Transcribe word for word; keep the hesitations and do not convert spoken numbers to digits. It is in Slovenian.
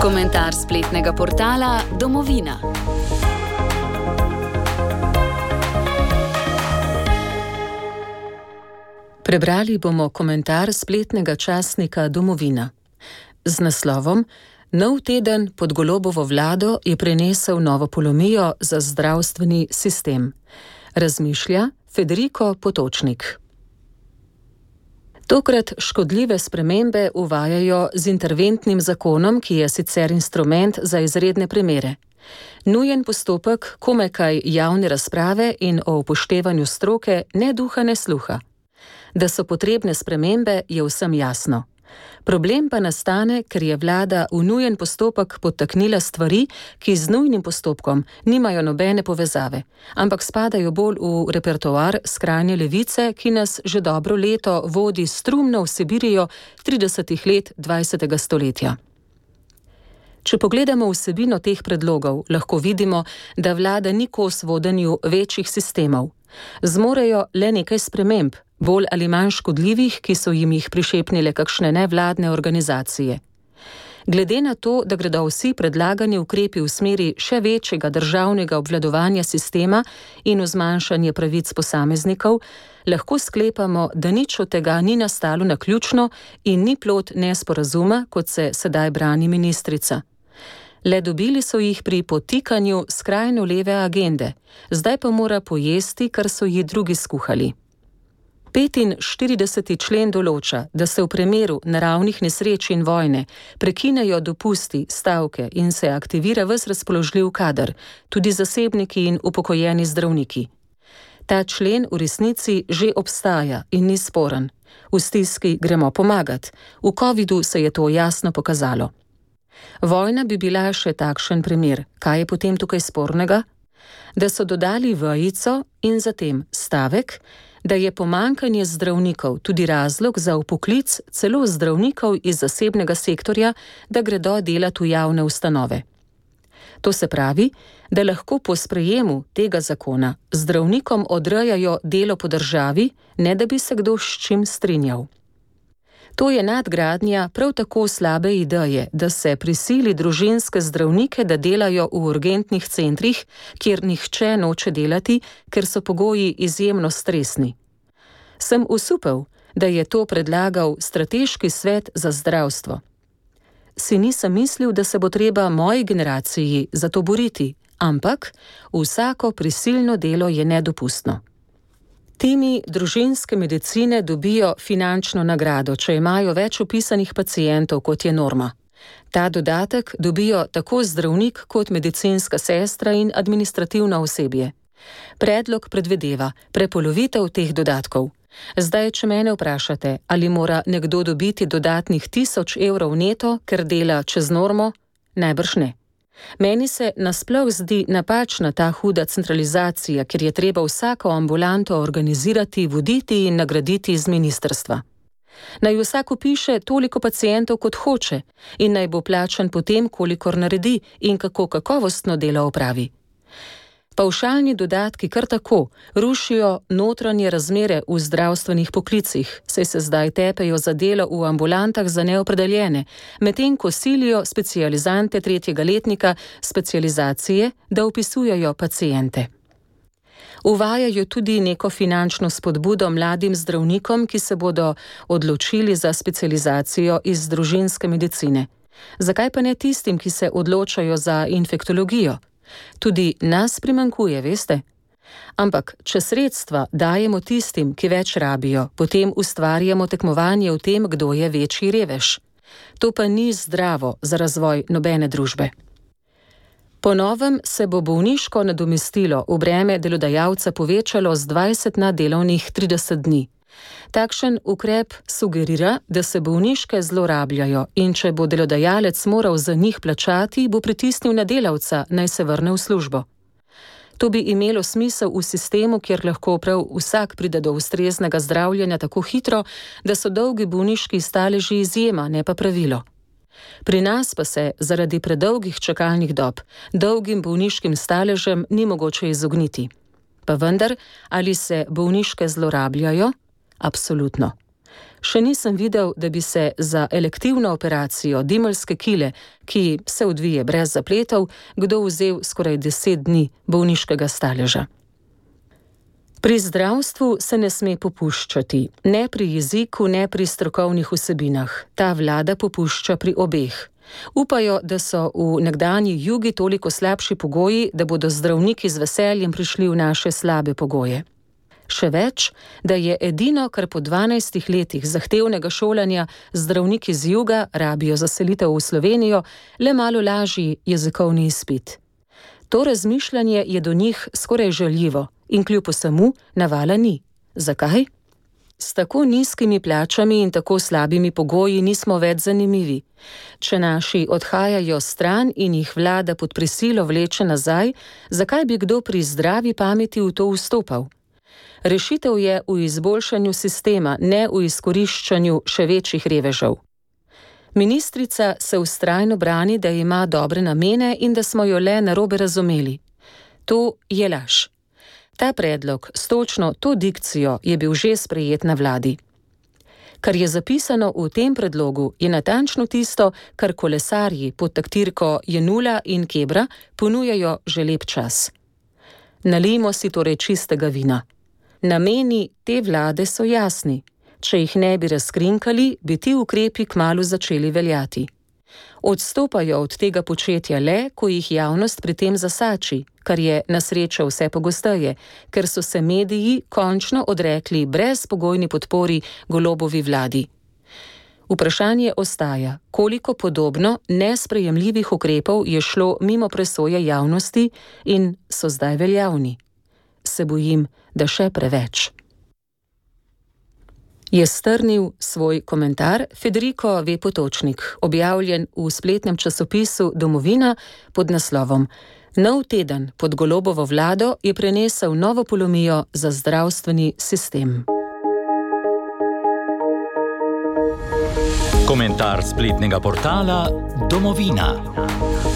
Komentar spletnega portala Domovina. Prebrali bomo komentar spletnega časnika Domovina. Z naslovom Nov teden pod Golobovo vlado je prinesel novo polomijo za zdravstveni sistem. Razmišlja Federico Potočnik. Tokrat škodljive spremembe uvajajo z interventnim zakonom, ki je sicer instrument za izredne primere. Nujen postopek, komaj kaj javne razprave in o upoštevanju stroke ne duha ne sluha. Da so potrebne spremembe, je vsem jasno. Problem pa nastane, ker je vlada v nujen postopek podtaknila stvari, ki z nujnim postopkom nimajo nobene povezave, ampak spadajo bolj v repertoar skrajne levice, ki nas že dobro leto vodi strumno v Sibirijo tridesetih let dvajsetega stoletja. Če pogledamo vsebino teh predlogov, lahko vidimo, da vlada ni kos vodenju večjih sistemov. Zmorejo le nekaj sprememb, bolj ali manj škodljivih, ki so jim jih prišepnile kakšne nevladne organizacije. Glede na to, da gredo vsi predlagani ukrepi v smeri še večjega državnega obvladovanja sistema in v zmanjšanje pravic posameznikov, lahko sklepamo, da nič od tega ni nastalo naključno in ni plod nesporazuma, kot se sedaj brani ministrica. Le dobili so jih pri potikanju skrajno leve agende, zdaj pa mora pojesti, kar so ji drugi skuhali. petinštirideseti člen določa, da se v primeru naravnih nesreč in vojne prekinejo dopusti, stavke in se aktivira ves razpoložljiv kader, tudi zasebniki in upokojeni zdravniki. Ta člen v resnici že obstaja in ni sporen. V stiski gremo pomagat. V covidu se je to jasno pokazalo. Vojna bi bila še takšen primer. Kaj je potem tukaj spornega? Da so dodali vejico in zatem stavek, da je pomanjkanje zdravnikov tudi razlog za vpoklic celo zdravnikov iz zasebnega sektorja, da gredo delati v javne ustanove. To se pravi, da lahko po sprejemu tega zakona zdravnikom odrejajo delo po državi, ne da bi se kdo s čim strinjal. To je nadgradnja prav tako slabe ideje, da se prisili družinske zdravnike, da delajo v urgentnih centrih, kjer nihče noče delati, ker so pogoji izjemno stresni. Sem usupel, da je to predlagal Strateški svet za zdravstvo. Si nisem mislil, da se bo treba moji generaciji za to boriti, ampak vsako prisilno delo je nedopustno. Timi družinske medicine dobijo finančno nagrado, če imajo več vpisanih pacientov, kot je norma. Ta dodatek dobijo tako zdravnik kot medicinska sestra in administrativno osebje. Predlog predvideva prepolovitev teh dodatkov. Zdaj, če mene vprašate, ali mora nekdo dobiti dodatnih tisoč evrov neto, ker dela čez normo, najbrž ne. Meni se nasploh zdi napačna ta huda centralizacija, ker je treba vsako ambulanto organizirati, voditi in nagraditi iz ministrstva. Naj vsak vpiše toliko pacientov, kot hoče, in naj bo plačan potem, kolikor naredi in kako kakovostno delo opravi. Pavšalni dodatki kar tako rušijo notranje razmere v zdravstvenih poklicih, saj se zdaj tepejo za delo v ambulantah za neopredeljene, medtem ko silijo specializante tretjega letnika specializacije, da vpisujejo paciente. Uvajajo tudi neko finančno spodbudo mladim zdravnikom, ki se bodo odločili za specializacijo iz družinske medicine. Zakaj pa ne tistim, ki se odločajo za infektologijo? Tudi nas primanjkuje, veste? Ampak, če sredstva dajemo tistim, ki več rabijo, potem ustvarjamo tekmovanje v tem, kdo je večji revež. To pa ni zdravo za razvoj nobene družbe. Po novem se bo bolniško nadomestilo v breme delodajalca povečalo z dvajset na delovnih trideset dni. Takšen ukrep sugerira, da se bolniške zlorabljajo in če bo delodajalec moral za njih plačati, bo pritisnil na delavca, naj se vrne v službo. To bi imelo smisel v sistemu, kjer lahko prav vsak pride do ustreznega zdravljenja tako hitro, da so dolgi bolniški staleži izjema, ne pa pravilo. Pri nas pa se zaradi predolgih čakalnih dob dolgim bolniškim staležem ni mogoče izogniti. Pa vendar, ali se bolniške zlorabljajo? Absolutno. Še nisem videl, da bi se za elektivno operacijo dimeljske kile, ki se odvije brez zapletov, kdo vzel skoraj deset dni bolniškega staleža. Pri zdravstvu se ne sme popuščati, ne pri jeziku, ne pri strokovnih vsebinah. Ta vlada popušča pri obeh. Upajo, da so v nekdanji Jugi toliko slabši pogoji, da bodo zdravniki z veseljem prišli v naše slabe pogoje. Še več, da je edino, kar po dvanajstih letih zahtevnega šolanja zdravniki z juga rabijo za selitev v Slovenijo, le malo lažji jezikovni izpit. To razmišljanje je do njih skoraj žaljivo in kljub vsemu navala ni. Zakaj? S tako nizkimi plačami in tako slabimi pogoji nismo več zanimivi. Če naši odhajajo stran in jih vlada pod prisilo vleče nazaj, zakaj bi kdo pri zdravi pameti v to vstopal? Rešitev je v izboljšanju sistema, ne v izkoriščanju še večjih revežev. Ministrica se vztrajno brani, da ima dobre namene in da smo jo le narobe razumeli. To je laž. Ta predlog s točno to dikcijo je bil že sprejet na vladi. Kar je zapisano v tem predlogu, je natančno tisto, kar kolesarji pod taktirko Jenula in Kebra ponujajo že lep čas. Nalijmo si torej čistega vina. Nameni te vlade so jasni. Če jih ne bi razkrinkali, bi ti ukrepi kmalu začeli veljati. Odstopajo od tega početja le, ko jih javnost pri tem zasači, kar je na srečo vse pogosteje, ker so se mediji končno odrekli brezpogojni podpori Golobovi vladi. Vprašanje ostaja, koliko podobno nesprejemljivih ukrepov je šlo mimo presoje javnosti in so zdaj veljavni. Se bojim, da še preveč. Je strnil svoj komentar Federico V. Potočnik, objavljen v spletnem časopisu Domovina pod naslovom Nov teden pod Golobovo vlado je prenesel novo polomijo za zdravstveni sistem. Komentar spletnega portala Domovina.